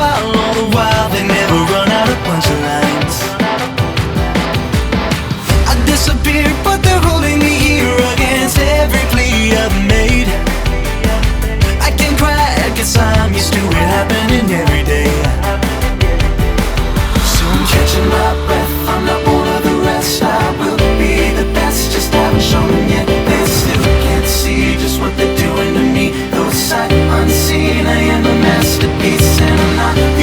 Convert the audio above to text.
all the while they never run out of punchlines. I disappear, but they're holding me here against every plea I've made. I can cry, I guess I'm used to it happening every day. So I'm catching my breath, I'm not one of the rest. I will be the best, just haven't shown yet. They still can't see just what they're doing to me. Though sight unseen, I am a masterpiece, and I'm not